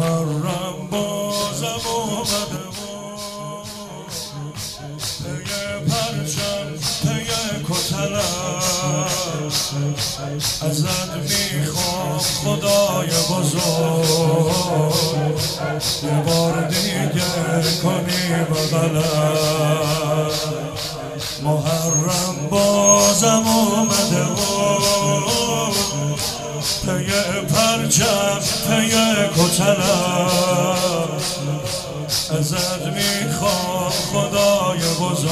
محرم بازم اومده پی پرچم پی کتلم ازت میخوام خدای بزرگ یه بار دیگه کنی بغلم محرم بازم اومده پی پرچم پی کتلم ازت میخوام خدای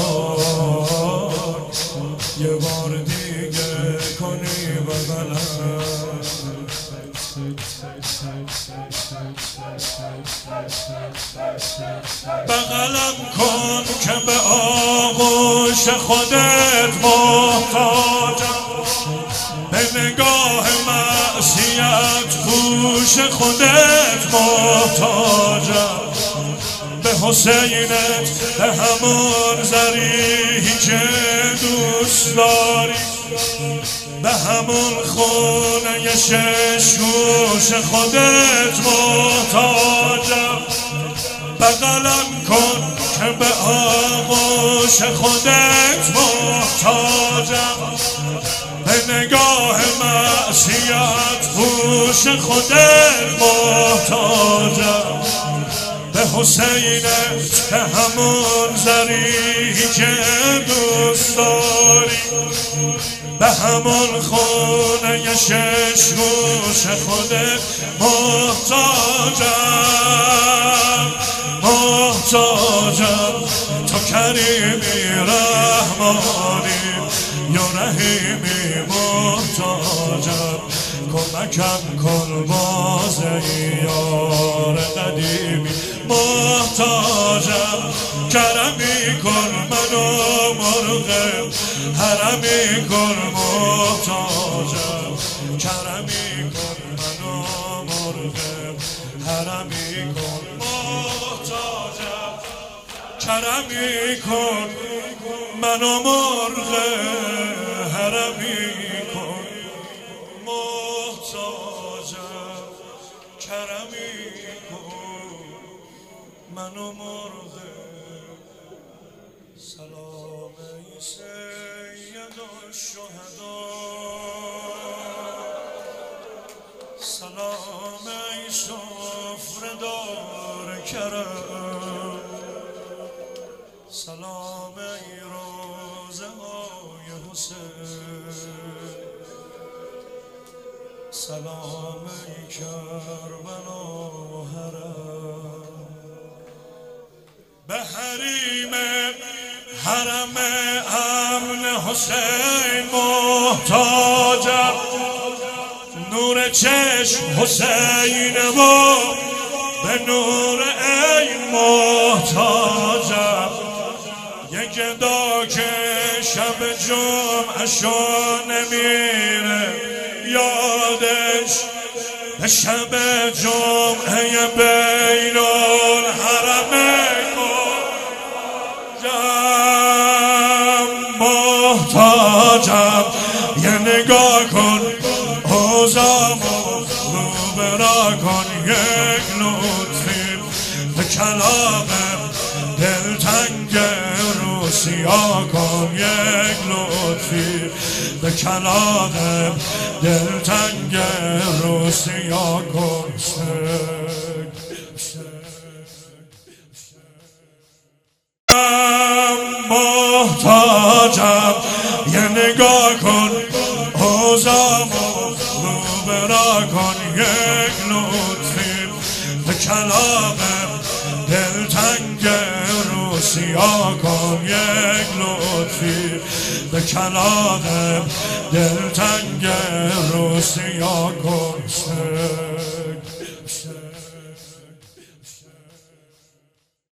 بزرگ یه بار دیگه کنی بغلم بغلم کن که به آغوش خودت محتاجم به نگاه معصیت پوش خودت محتاجم به حسینت به همون زریحی که دوست داری به همون خونه شش گوش خودت محتاجم بغلم کن که به آغوش خودت محتاجم به نگاه معصیت پوش خودت محتاجم به حسینت به همون زریحی که دوست داری به همون خونه شش گوش خودت محتاجم محتاجم تو کریمی رحمانی یا رحیمی محتاجم کمکم کن باز یار قدیمی محتاجم کرمی کن منو مرغ حرمی کن محتاجم کرمی کن منو مرغ حرمی کن محتاجم کرمی کن منو مرغ حرمی کن محتاجم کرمی کن منو مرغ سلام ای سید الشهدا سلام ای سفره‌دار کرم سلام ای روزه های حسین سلام ای کربلا و حرم به حریم حرم امن حسین محتاجم نور چشم حسین و به نور عین محتاجم یک گدا که شب جمعه‌شو نمیره یادش به شب جمعه بین الحرمین محتاجم یه نگاه کن اوضاعمو رو برا کن یک لطفی به کلامم دلتنگ روسیا کن یک لطفی به کلامم دلتنگ روسیا کن محتاجم یه نگاه کن اوضاعمو رو برا کن یک لطفی به کلامم دلتنگ روسیا کن یک لطفی به کلامم دلتنگ روسیا کن